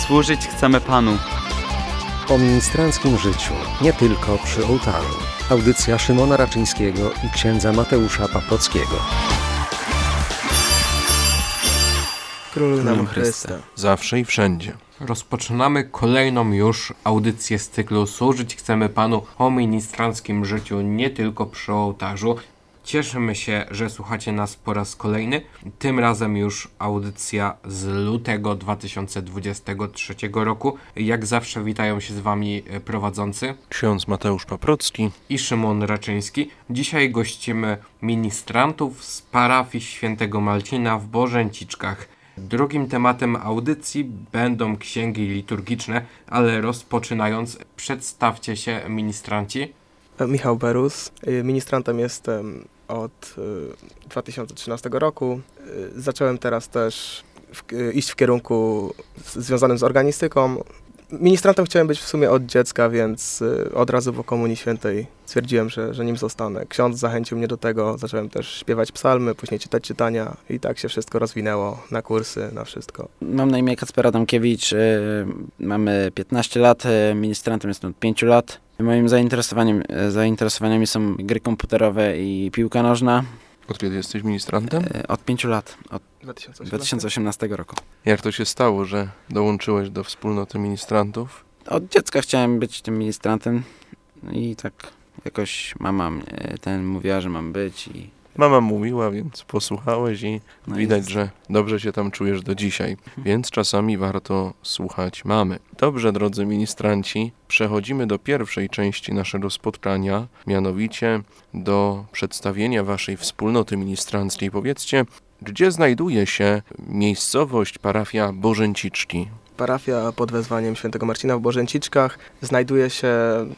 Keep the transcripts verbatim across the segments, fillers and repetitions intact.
Służyć chcemy Panu. O ministranckim życiu, nie tylko przy ołtarzu. Audycja Szymona Raczyńskiego i księdza Mateusza Paprockiego. Króluj nam Chryste. Zawsze i wszędzie. Rozpoczynamy kolejną już audycję z cyklu Służyć chcemy Panu o ministranckim życiu, nie tylko przy ołtarzu. Cieszymy się, że słuchacie nas po raz kolejny. Tym razem już audycja z lutego dwa tysiące dwudziestego trzeciego roku. Jak zawsze witają się z Wami prowadzący ksiądz Mateusz Paprocki i Szymon Raczyński. Dzisiaj gościmy ministrantów z parafii Świętego Marcina w Bożęciczkach. Drugim tematem audycji będą księgi liturgiczne, ale rozpoczynając, przedstawcie się ministranci. Michał Berus. Ministrantem jestem od dwa tysiące trzynastego roku. Zacząłem teraz też w, iść w kierunku związanym z organistyką. Ministrantem chciałem być w sumie od dziecka, więc od razu po Komunii Świętej stwierdziłem, że, że nim zostanę. Ksiądz zachęcił mnie do tego, zacząłem też śpiewać psalmy, później czytać czytania i tak się wszystko rozwinęło na kursy, na wszystko. Mam na imię Kacper Adamkiewicz, mamy piętnaście lat, ministrantem jestem od pięciu lat. Moim zainteresowaniem, zainteresowaniami są gry komputerowe i piłka nożna. Od kiedy jesteś ministrantem? Od pięciu lat, od dwa tysiące osiemnastego roku. Jak to się stało, że dołączyłeś do wspólnoty ministrantów? Od dziecka chciałem być tym ministrantem i tak jakoś mama ten mówiła, że mam być. I Mama mówiła, więc posłuchałeś i no widać, i że dobrze się tam czujesz do dzisiaj, więc czasami warto słuchać mamy. Dobrze, drodzy ministranci, przechodzimy do pierwszej części naszego spotkania, mianowicie do przedstawienia waszej wspólnoty ministranckiej. Powiedzcie, gdzie znajduje się miejscowość parafia Bożęciczki? Parafia pod wezwaniem Świętego Marcina w Bożęciczkach znajduje się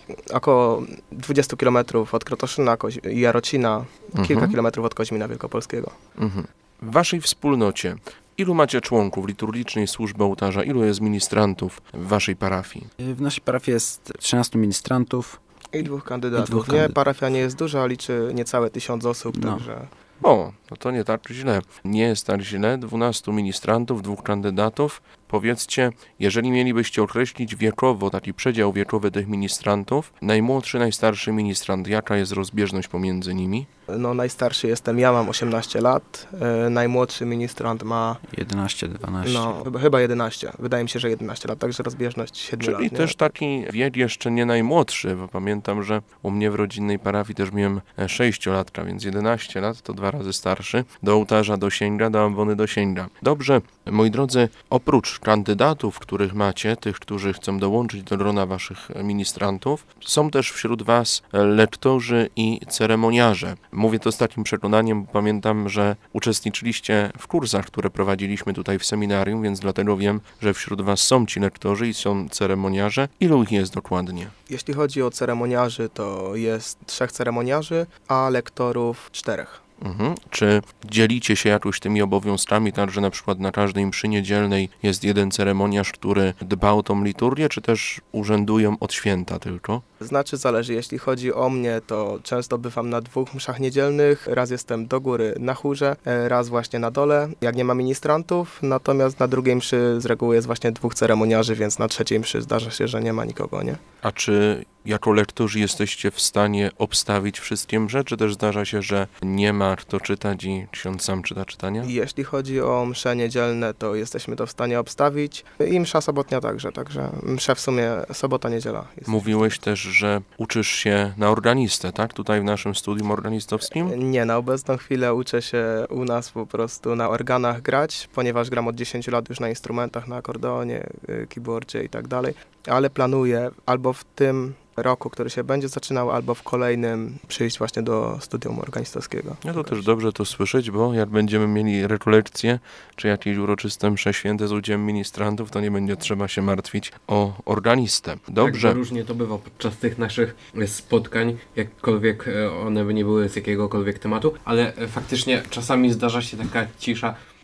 około dwadzieścia kilometrów od Krotoszyna i Jarocina, mhm. kilka kilometrów od Koźmina Wielkopolskiego. Mhm. W waszej wspólnocie ilu macie członków liturgicznej służby ołtarza? Ilu jest ministrantów w waszej parafii? W naszej parafii jest trzynastu ministrantów. I dwóch kandydatów. I dwóch nie, kandydatów. Parafia nie jest duża, liczy niecałe tysiąc osób, No. także... O, no to nie tak źle. Nie jest tak źle. Dwunastu ministrantów, dwóch kandydatów. Powiedzcie, jeżeli mielibyście określić wiekowo, taki przedział wiekowy tych ministrantów, najmłodszy, najstarszy ministrant, jaka jest rozbieżność pomiędzy nimi? No najstarszy jestem ja, mam osiemnaście lat, e, najmłodszy ministrant ma... jedenaście, dwanaście. No, chyba, chyba jedenaście. Wydaje mi się, że jedenaście lat, także rozbieżność siedmiu Czyli lat. Nie? też taki wiek jeszcze nie najmłodszy, bo pamiętam, że u mnie w rodzinnej parafii też miałem sześciolatka, więc jedenaście lat to dwa razy starszy. Do ołtarza dosięga, do ambony dosięga. Dobrze, moi drodzy, oprócz kandydatów, których macie, tych, którzy chcą dołączyć do grona waszych ministrantów, są też wśród was lektorzy i ceremoniarze. Mówię to z takim przekonaniem, bo pamiętam, że uczestniczyliście w kursach, które prowadziliśmy tutaj w seminarium, więc dlatego wiem, że wśród was są ci lektorzy i są ceremoniarze. Ilu ich jest dokładnie? Jeśli chodzi o ceremoniarzy, to jest trzech ceremoniarzy, a lektorów czterech. Mhm. Czy dzielicie się jakoś tymi obowiązkami, tak, że na przykład na każdej mszy niedzielnej jest jeden ceremoniarz, który dba o tą liturgię, czy też urzędują od święta tylko? Znaczy zależy, jeśli chodzi o mnie, to często bywam na dwóch mszach niedzielnych, raz jestem do góry na chórze, raz właśnie na dole, jak nie ma ministrantów, natomiast na drugiej mszy z reguły jest właśnie dwóch ceremoniarzy, więc na trzeciej mszy zdarza się, że nie ma nikogo, nie? A czy jako lektorzy jesteście w stanie obstawić wszystkie msze, czy też zdarza się, że nie ma kto czytać i ksiądz sam czyta czytania? Jeśli chodzi o msze niedzielne, to jesteśmy to w stanie obstawić i msza sobotnia także, także msze w sumie sobota, niedziela. Mówiłeś też, że uczysz się na organistę, tak? Tutaj w naszym studium organistowskim? Nie, na obecną chwilę uczę się u nas po prostu na organach grać, ponieważ gram od dziesięciu lat już na instrumentach, na akordeonie, keyboardzie i tak dalej, ale planuję albo w tym roku, który się będzie zaczynał, albo w kolejnym przyjść właśnie do studium organistowskiego. No to też dobrze to słyszeć, bo jak będziemy mieli rekolekcje, czy jakieś uroczyste msze święte z udziałem ministrantów, to nie będzie trzeba się martwić o organistę. Dobrze. Tak, różnie to bywa podczas tych naszych spotkań, jakkolwiek one by nie były z jakiegokolwiek tematu, ale faktycznie czasami zdarza się taka cisza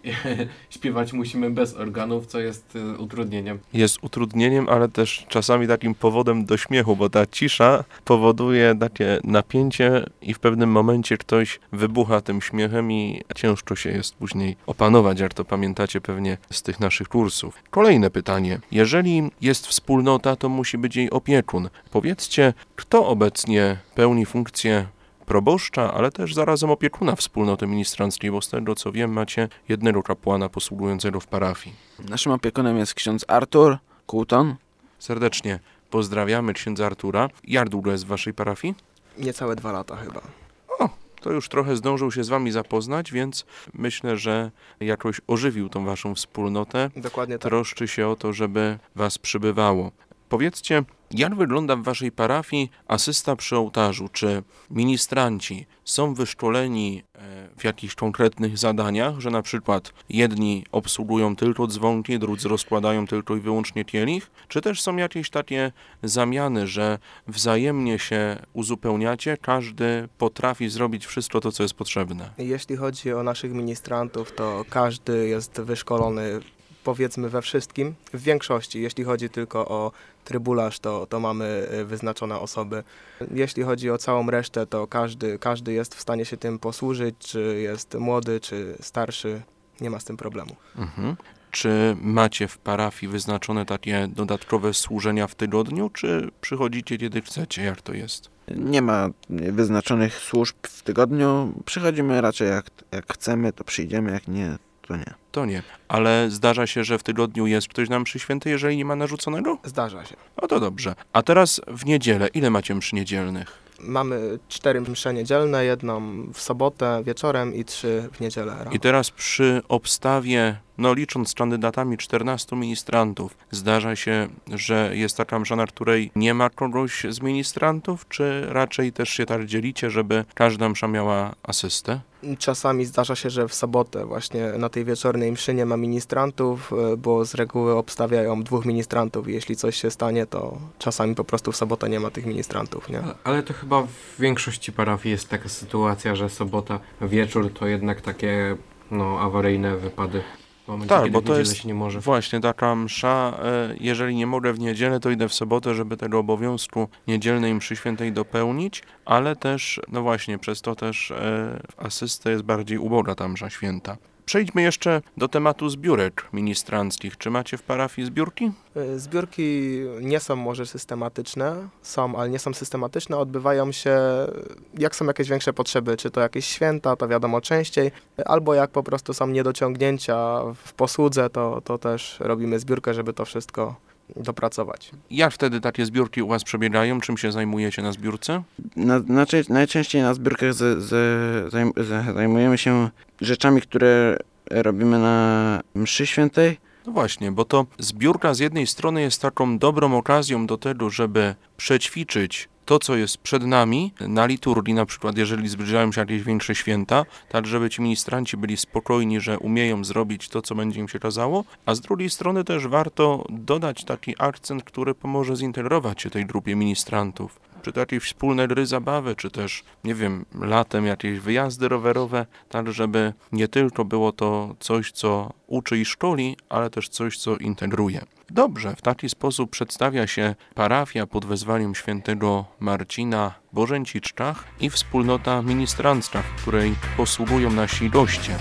śpiewać musimy bez organów, co jest y, utrudnieniem. Jest utrudnieniem, ale też czasami takim powodem do śmiechu, bo ta cisza powoduje takie napięcie i w pewnym momencie ktoś wybucha tym śmiechem i ciężko się jest później opanować, jak to pamiętacie pewnie z tych naszych kursów. Kolejne pytanie. Jeżeli jest wspólnota, to musi być jej opiekun. Powiedzcie, kto obecnie pełni funkcję proboszcza, ale też zarazem opiekuna wspólnoty ministranckiej, bo z tego co wiem, macie jednego kapłana posługującego w parafii. Naszym opiekunem jest ksiądz Artur Coulton. Serdecznie pozdrawiamy księdza Artura. Jak długo jest w waszej parafii? Niecałe dwa lata chyba. O, to już trochę zdążył się z wami zapoznać, więc myślę, że jakoś ożywił tą waszą wspólnotę. Dokładnie tak. Troszczy się o to, żeby was przybywało. Powiedzcie, jak wygląda w waszej parafii asysta przy ołtarzu? Czy ministranci są wyszkoleni w jakichś konkretnych zadaniach, że na przykład jedni obsługują tylko dzwonki, drudzy rozkładają tylko i wyłącznie kielich? Czy też są jakieś takie zamiany, że wzajemnie się uzupełniacie, każdy potrafi zrobić wszystko to, co jest potrzebne? Jeśli chodzi o naszych ministrantów, to każdy jest wyszkolony, powiedzmy, we wszystkim, w większości. Jeśli chodzi tylko o trybularz, to, to mamy wyznaczone osoby. Jeśli chodzi o całą resztę, to każdy, każdy jest w stanie się tym posłużyć, czy jest młody, czy starszy, nie ma z tym problemu. Mhm. Czy macie w parafii wyznaczone takie dodatkowe służenia w tygodniu, czy przychodzicie kiedy chcecie? Jak to jest? Nie ma wyznaczonych służb w tygodniu. Przychodzimy raczej jak, jak chcemy, to przyjdziemy, jak nie, to nie. To nie. Ale zdarza się, że w tygodniu jest ktoś na mszy świętej, jeżeli nie ma narzuconego? Zdarza się. No to dobrze. A teraz w niedzielę. Ile macie mszy niedzielnych? Mamy cztery msze niedzielne, jedną w sobotę wieczorem i trzy w niedzielę rano. I teraz przy obstawie, no licząc z kandydatami czternastu ministrantów, zdarza się, że jest taka msza, na której nie ma kogoś z ministrantów, czy raczej też się tak dzielicie, żeby każda msza miała asystę? Czasami zdarza się, że w sobotę właśnie na tej wieczornej mszy nie ma ministrantów, bo z reguły obstawiają dwóch ministrantów i jeśli coś się stanie, to czasami po prostu w sobotę nie ma tych ministrantów, nie? Ale to chyba w większości parafii jest taka sytuacja, że sobota, wieczór to jednak takie no, awaryjne wypady. W momencie, Tak, kiedy bo w to niedzielę jest się nie może. właśnie taka msza, jeżeli nie mogę w niedzielę, to idę w sobotę, żeby tego obowiązku niedzielnej mszy świętej dopełnić, ale też, no właśnie, przez to też w asystę jest bardziej uboga ta msza święta. Przejdźmy jeszcze do tematu zbiórek ministranckich. Czy macie w parafii zbiórki? Zbiórki nie są może systematyczne, są, ale nie są systematyczne, odbywają się jak są jakieś większe potrzeby, czy to jakieś święta, to wiadomo częściej, albo jak po prostu są niedociągnięcia w posłudze, to, to też robimy zbiórkę, żeby to wszystko dopracować. Jak wtedy takie zbiórki u was przebiegają? Czym się zajmujecie na zbiórce? Na, na, najczęściej na zbiórkach z, z, zajm, z, zajmujemy się rzeczami, które robimy na mszy świętej. No właśnie, bo to zbiórka z jednej strony jest taką dobrą okazją do tego, żeby przećwiczyć to, co jest przed nami na liturgii, na przykład jeżeli zbliżają się jakieś większe święta, tak żeby ci ministranci byli spokojni, że umieją zrobić to, co będzie im się kazało, a z drugiej strony też warto dodać taki akcent, który pomoże zintegrować się tej grupie ministrantów. Czy to jakieś wspólne gry, zabawy, czy też, nie wiem, latem jakieś wyjazdy rowerowe, tak żeby nie tylko było to coś, co uczy i szkoli, ale też coś, co integruje. Dobrze, w taki sposób przedstawia się parafia pod wezwaniem świętego Marcina w Bożęciczkach i wspólnota ministrancka, w której posługują nasi goście.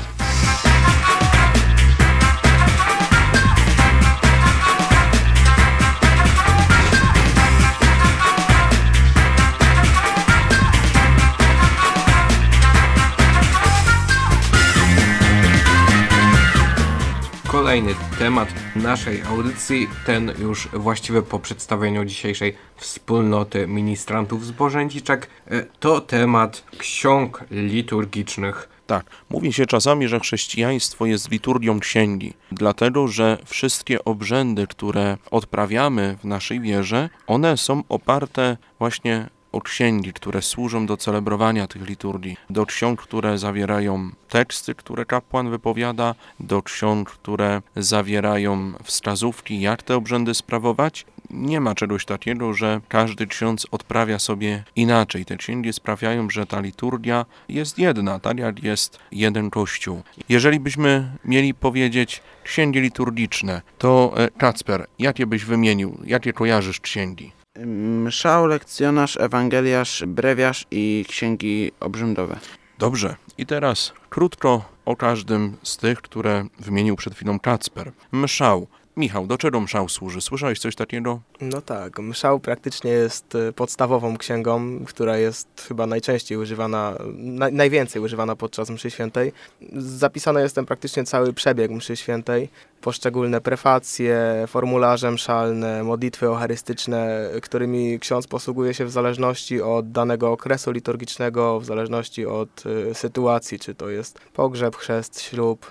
Kolejny temat naszej audycji, ten już właściwy po przedstawieniu dzisiejszej wspólnoty ministrantów z Bożęciczek, to temat ksiąg liturgicznych. Tak, mówi się czasami, że chrześcijaństwo jest liturgią księgi, dlatego że wszystkie obrzędy, które odprawiamy w naszej wierze, one są oparte właśnie o księgi, które służą do celebrowania tych liturgii, do ksiąg, które zawierają teksty, które kapłan wypowiada, do ksiąg, które zawierają wskazówki, jak te obrzędy sprawować. nie ma czegoś takiego, że każdy ksiądz odprawia sobie inaczej. Te księgi sprawiają, że ta liturgia jest jedna, tak jak jest jeden Kościół. Jeżeli byśmy mieli powiedzieć księgi liturgiczne, to Kacper, jakie byś wymienił, jakie kojarzysz księgi? Mszał, lekcjonarz, ewangeliarz, brewiarz i księgi obrzędowe. Dobrze. I teraz krótko o każdym z tych, które wymienił przed chwilą Kacper. Mszał. Michał, do czego mszał służy? Słyszałeś coś takiego? No tak, mszał praktycznie jest podstawową księgą, która jest chyba najczęściej używana, na, najwięcej używana podczas mszy świętej. Zapisany jest tam praktycznie cały przebieg mszy świętej, poszczególne prefacje, formularze mszalne, modlitwy eucharystyczne, którymi ksiądz posługuje się w zależności od danego okresu liturgicznego, w zależności od y, sytuacji, czy to jest pogrzeb, chrzest, ślub,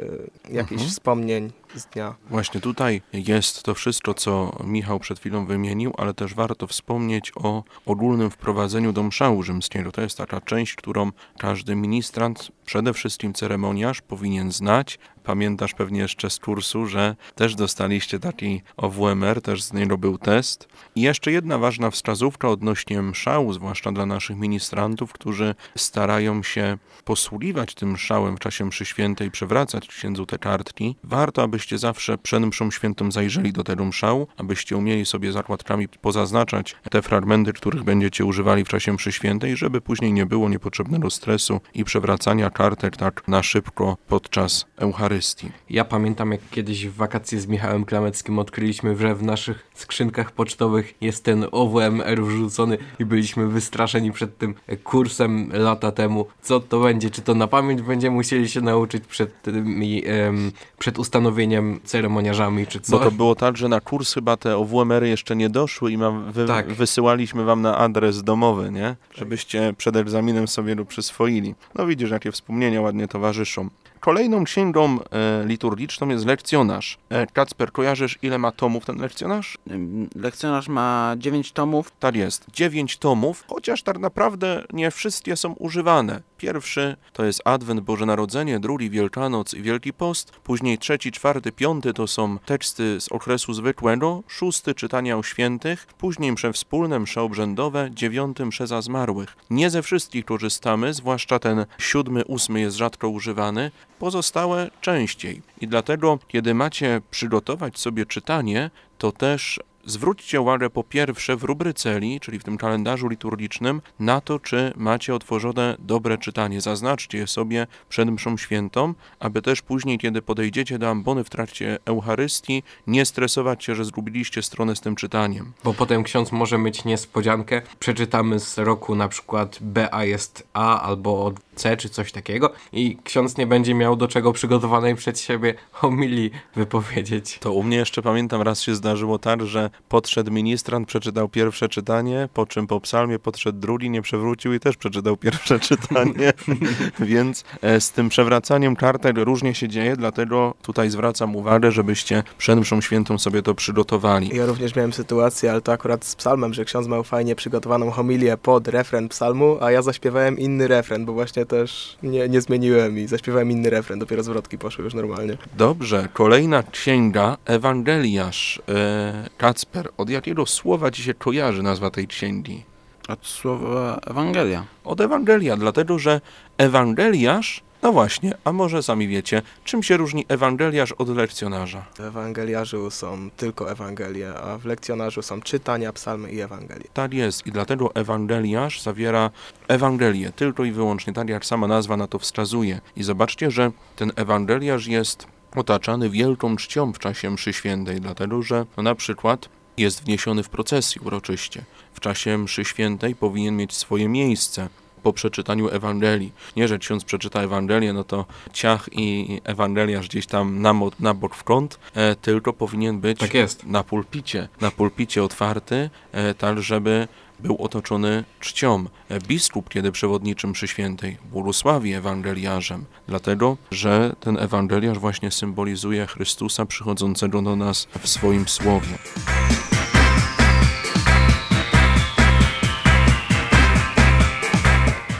y, jakichś mhm. wspomnień z dnia. Właśnie tutaj jest to wszystko, co Michał przed chwilą wymienił, ale też warto wspomnieć o ogólnym wprowadzeniu do mszału rzymskiego. To jest taka część, którą każdy ministrant, przede wszystkim ceremoniarz, powinien znać. Pamiętasz pewnie jeszcze z kursu, że też dostaliście taki O W M R, też z niego był test. I jeszcze jedna ważna wskazówka odnośnie mszału, zwłaszcza dla naszych ministrantów, którzy starają się posługiwać tym mszałem w czasie mszy świętej, przewracać księdzu te kartki. Warto, abyście zawsze przed mszą świętą zajrzeli do tego mszału, abyście umieli sobie zakładkami pozaznaczać te fragmenty, których będziecie używali w czasie mszy świętej, żeby później nie było niepotrzebnego stresu i przewracania kartek tak na szybko podczas Eucharystii. Ja pamiętam, jak kiedyś w wakacje z Michałem Klameckim odkryliśmy, że w naszych skrzynkach pocztowych jest ten O W M R wrzucony i byliśmy wystraszeni przed tym kursem lata temu. Co to będzie? Czy to na pamięć będziemy musieli się nauczyć przed, tymi, em, przed ustanowieniem ceremoniarzami, czy co? Bo to było tak, że na kurs chyba te O W M R-y jeszcze nie doszły i mam wy, tak. wysyłaliśmy wam na adres domowy, nie? Żebyście przed egzaminem sobie go przyswoili. No widzisz, jakie wspomnienia ładnie towarzyszą. Kolejną księgą e, liturgiczną jest lekcjonarz. E, Kacper, kojarzysz, ile ma tomów ten lekcjonarz? Lekcjonarz ma dziewięć tomów. Tak jest, dziewięć tomów, chociaż tak naprawdę nie wszystkie są używane. Pierwszy to jest Adwent, Boże Narodzenie, drugi Wielkanoc i Wielki Post, później trzeci, czwarty, piąty to są teksty z okresu zwykłego, szósty czytania o świętych, później msze wspólne, msze obrzędowe, dziewiąty msze za zmarłych. Nie ze wszystkich korzystamy, zwłaszcza ten siódmy, ósmy jest rzadko używany, pozostałe częściej. I dlatego, kiedy macie przygotować sobie czytanie, to też zwróćcie uwagę po pierwsze w rubryceli, czyli w tym kalendarzu liturgicznym, na to, czy macie otworzone dobre czytanie. Zaznaczcie je sobie przed mszą świętą, aby też później, kiedy podejdziecie do ambony w trakcie Eucharystii, nie stresować się, że zgubiliście stronę z tym czytaniem. Bo potem ksiądz może mieć niespodziankę. Przeczytamy z roku na przykład B A jest A albo od C czy coś takiego i ksiądz nie będzie miał do czego przygotowanej przed siebie homilii wypowiedzieć. To u mnie jeszcze pamiętam, raz się zdarzyło tak, że podszedł ministrant, przeczytał pierwsze czytanie, po czym po psalmie podszedł drugi, nie przewrócił i też przeczytał pierwsze czytanie. Więc z tym przewracaniem kartek różnie się dzieje, dlatego tutaj zwracam uwagę, żebyście przed mszą świętą sobie to przygotowali. Ja również miałem sytuację, ale to akurat z psalmem, że ksiądz miał fajnie przygotowaną homilię pod refren psalmu, a ja zaśpiewałem inny refren, bo właśnie też nie, nie zmieniłem i zaśpiewałem inny refren, dopiero zwrotki poszły już normalnie. Dobrze, kolejna księga, Ewangeliarz. E, Kacper, od jakiego słowa ci się kojarzy nazwa tej księgi? Od słowa Ewangelia. Od Ewangelia, dlatego że Ewangeliarz, no właśnie, a może sami wiecie, czym się różni ewangeliarz od lekcjonarza? W ewangeliarzu są tylko Ewangelie, a w lekcjonarzu są czytania, psalmy i Ewangelie. Tak jest i dlatego ewangeliarz zawiera Ewangelię, tylko i wyłącznie, tak jak sama nazwa na to wskazuje. I zobaczcie, że ten ewangeliarz jest otaczany wielką czcią w czasie mszy świętej, dlatego że no, na przykład jest wniesiony w procesji uroczyście. W czasie mszy świętej powinien mieć swoje miejsce po przeczytaniu Ewangelii. Nie, że ksiądz przeczyta Ewangelię, no to ciach i ewangeliarz gdzieś tam na, mo- na bok w kąt, e, tylko powinien być tak jest. na pulpicie, na pulpicie otwarty, e, tak żeby był otoczony czcią. E, biskup, kiedy przewodniczy mszy świętej, błogosławi ewangeliarzem, dlatego, że ten ewangeliarz właśnie symbolizuje Chrystusa przychodzącego do nas w swoim słowie.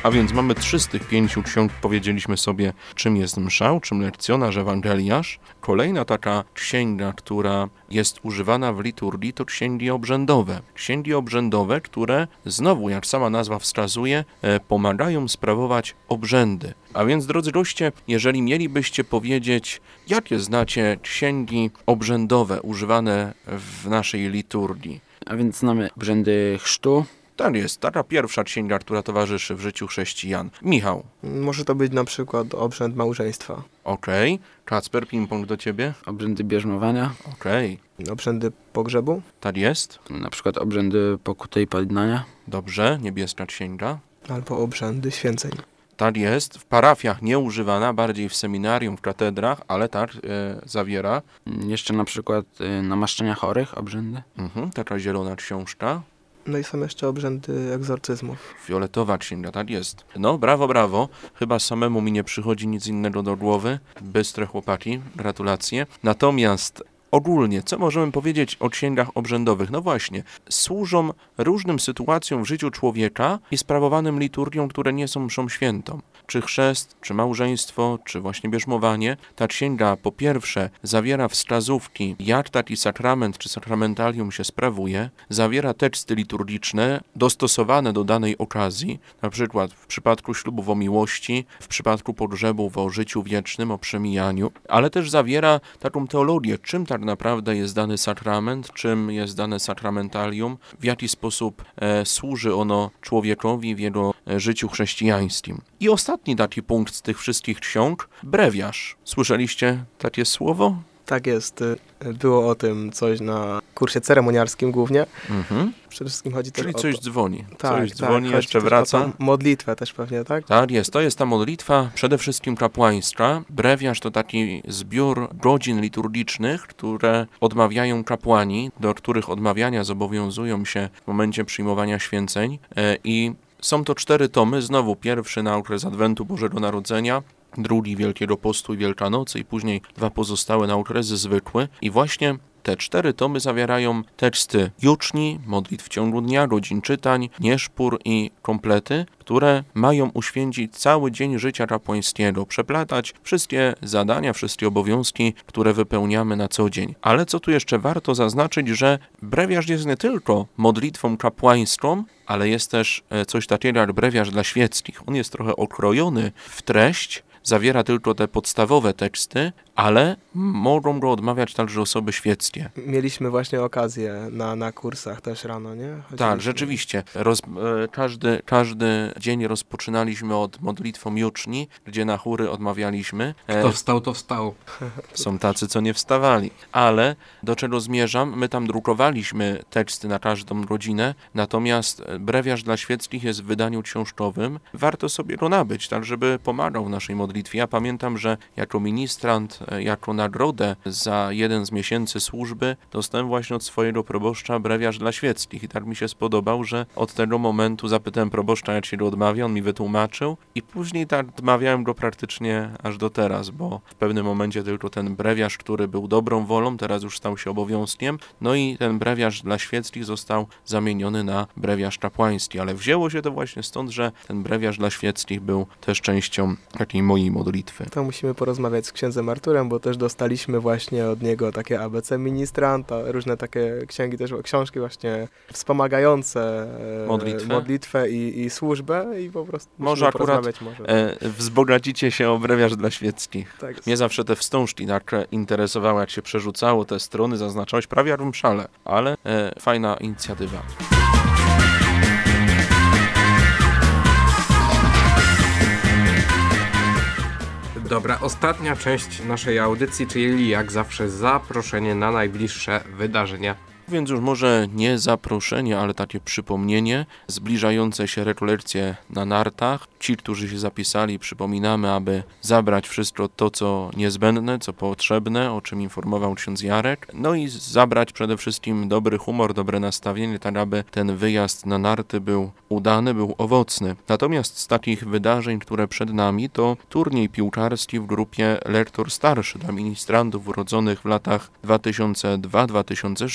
A więc mamy trzy z tych pięciu ksiąg, powiedzieliśmy sobie, czym jest mszał, czym lekcjonarz, ewangeliarz. Kolejna taka księga, która jest używana w liturgii, to księgi obrzędowe. Księgi obrzędowe, które znowu, jak sama nazwa wskazuje, pomagają sprawować obrzędy. A więc, drodzy goście, jeżeli mielibyście powiedzieć, jakie znacie księgi obrzędowe używane w naszej liturgii? A więc znamy obrzędy chrztu. Tak jest, taka pierwsza księga, która towarzyszy w życiu chrześcijan. Michał. Może to być na przykład obrzęd małżeństwa. Okej. Okay. Kacper, ping-pong do ciebie. Obrzędy bierzmowania. Okej. Okay. Obrzędy pogrzebu. Tak jest. Na przykład obrzędy pokuty i pojednania. Dobrze, niebieska księga. Albo obrzędy święceń. Tak jest, w parafiach nie używana, bardziej w seminarium, w katedrach, ale tak e, zawiera. Jeszcze na przykład e, namaszczenia chorych, obrzędy. Mhm, taka zielona książka. No i są jeszcze obrzędy egzorcyzmów. Fioletowa księga, tak jest. No, brawo, brawo. Chyba samemu mi nie przychodzi nic innego do głowy. Bystre chłopaki, gratulacje. Natomiast ogólnie, co możemy powiedzieć o księgach obrzędowych? No właśnie, służą różnym sytuacjom w życiu człowieka i sprawowanym liturgiom, które nie są mszą świętą. Czy chrzest, czy małżeństwo, czy właśnie bierzmowanie. Ta księga po pierwsze zawiera wskazówki, jak taki sakrament czy sakramentalium się sprawuje, zawiera teksty liturgiczne dostosowane do danej okazji, na przykład w przypadku ślubów o miłości, w przypadku pogrzebów o życiu wiecznym, o przemijaniu, ale też zawiera taką teologię, czym tak naprawdę jest dany sakrament, czym jest dane sakramentalium, w jaki sposób e, służy ono człowiekowi w jego e, życiu chrześcijańskim. I ostatni taki punkt z tych wszystkich ksiąg, brewiarz. Słyszeliście takie słowo? Tak jest. Było o tym coś na kursie ceremoniarskim głównie. Mhm. Przede wszystkim chodzi Czyli też o coś to. dzwoni. Tak, coś tak, dzwoni, chodzi jeszcze też wraca. o tą modlitwę też pewnie, tak? Tak jest, to jest ta modlitwa przede wszystkim kapłańska. Brewiarz to taki zbiór godzin liturgicznych, które odmawiają kapłani, do których odmawiania zobowiązują się w momencie przyjmowania święceń. I są to cztery tomy, znowu pierwszy na okres Adwentu Bożego Narodzenia, drugi Wielkiego Postu i Wielkanocy i później dwa pozostałe na okresy zwykły. I właśnie te cztery tomy zawierają teksty juczni, modlitw w ciągu dnia, godzin czytań, nieszpór i komplety, które mają uświęcić cały dzień życia kapłańskiego, przeplatać wszystkie zadania, wszystkie obowiązki, które wypełniamy na co dzień. Ale co tu jeszcze warto zaznaczyć, że brewiarz jest nie tylko modlitwą kapłańską, ale jest też coś takiego jak brewiarz dla świeckich. On jest trochę okrojony w treść, zawiera tylko te podstawowe teksty, ale mogą go odmawiać także osoby świeckie. Mieliśmy właśnie okazję na, na kursach też rano, nie? Chodziliśmy. Tak, rzeczywiście. Roz, e, każdy, każdy dzień rozpoczynaliśmy od modlitwą juczni, gdzie na chóry odmawialiśmy. E, Kto wstał, to wstał. Są tacy, co nie wstawali. Ale do czego zmierzam? My tam drukowaliśmy teksty na każdą godzinę, natomiast brewiarz dla świeckich jest w wydaniu książkowym. Warto sobie go nabyć, tak żeby pomagał w naszej modlitwie. Ja pamiętam, że jako ministrant, jako nagrodę za jeden z miesięcy służby dostałem właśnie od swojego proboszcza brewiarz dla świeckich i tak mi się spodobał, że od tego momentu zapytałem proboszcza, jak się go odmawia, on mi wytłumaczył i później tak odmawiałem go praktycznie aż do teraz, bo w pewnym momencie tylko ten brewiarz, który był dobrą wolą, teraz już stał się obowiązkiem, no i ten brewiarz dla świeckich został zamieniony na brewiarz kapłański, ale wzięło się to właśnie stąd, że ten brewiarz dla świeckich był też częścią takiej mojej modlitwy. To musimy porozmawiać z księdzem Arturem, bo też dostaliśmy właśnie od niego takie A B C ministranta, różne takie księgi, też książki właśnie wspomagające modlitwę, modlitwę i, i służbę i po prostu może akurat może. E, wzbogacicie się o brewiarz dla świeckich. Tak. Mnie zawsze te wstążki tak interesowały, jak się przerzucało te strony, zaznaczałeś prawie jak w mszale, ale e, fajna inicjatywa. Dobra, ostatnia część naszej audycji, czyli jak zawsze zaproszenie na najbliższe wydarzenia. Więc już może nie zaproszenie, ale takie przypomnienie, zbliżające się rekolekcje na nartach. Ci, którzy się zapisali, przypominamy, aby zabrać wszystko to, co niezbędne, co potrzebne, o czym informował ksiądz Jarek. No i zabrać przede wszystkim dobry humor, dobre nastawienie, tak aby ten wyjazd na narty był udany, był owocny. Natomiast z takich wydarzeń, które przed nami, to turniej piłkarski w grupie lektor starszy dla ministrantów urodzonych w latach dwa tysiące drugi do dwa tysiące szóstego.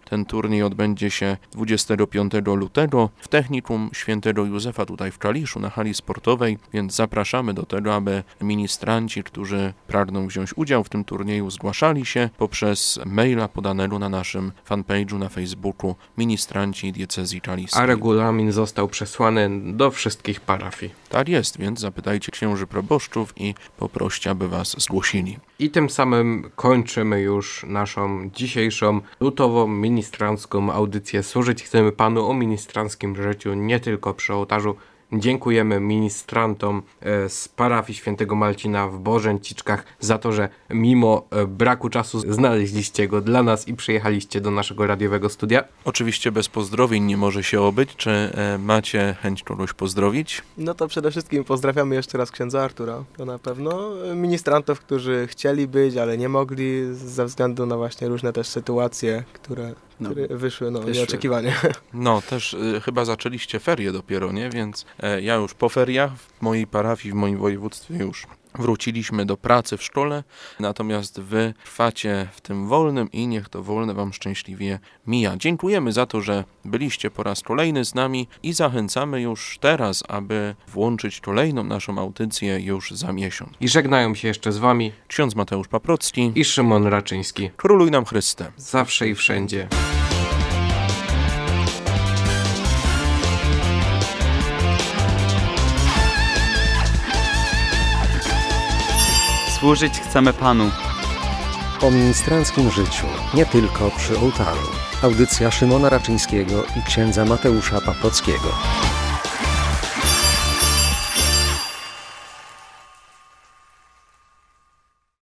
Ten turniej odbędzie się dwudziestego piątego lutego w Technikum Świętego Józefa tutaj w Kaliszu na hali sportowej, więc zapraszamy do tego, aby ministranci, którzy pragną wziąć udział w tym turnieju, zgłaszali się poprzez maila podanego na naszym fanpage'u na Facebooku Ministranci Diecezji Kaliskiej. A regulamin został przesłany do wszystkich parafii. Tak jest, więc zapytajcie księży proboszczów i poproście, aby was zgłosili. I tym samym kończymy już naszą dzisiejszą lutową ministrancką audycję. Służyć chcemy Panu o ministranckim życiu, nie tylko przy ołtarzu. Dziękujemy ministrantom z parafii Świętego Marcina w Bożęciczkach za to, że mimo braku czasu znaleźliście go dla nas i przyjechaliście do naszego radiowego studia. Oczywiście bez pozdrowień nie może się obyć. Czy macie chęć kogoś pozdrowić? No to przede wszystkim pozdrawiamy jeszcze raz księdza Artura, to na pewno. Ministrantów, którzy chcieli być, ale nie mogli ze względu na właśnie różne też sytuacje, które... No, które wyszły no, wyszły. nieoczekiwanie. No, też y, chyba zaczęliście ferie dopiero, nie? Więc e, ja już po feriach w mojej parafii, w moim województwie już wróciliśmy do pracy w szkole, natomiast wy trwacie w tym wolnym i niech to wolne wam szczęśliwie mija. Dziękujemy za to, że byliście po raz kolejny z nami i zachęcamy już teraz, aby włączyć kolejną naszą audycję już za miesiąc. I żegnają się jeszcze z Wami Ksiądz Mateusz Paprocki i Szymon Raczyński. Króluj nam Chryste. Zawsze i wszędzie. Służyć chcemy Panu. O ministranckim życiu, nie tylko przy ołtarzu. Audycja Szymona Raczyńskiego i księdza Mateusza Paprockiego.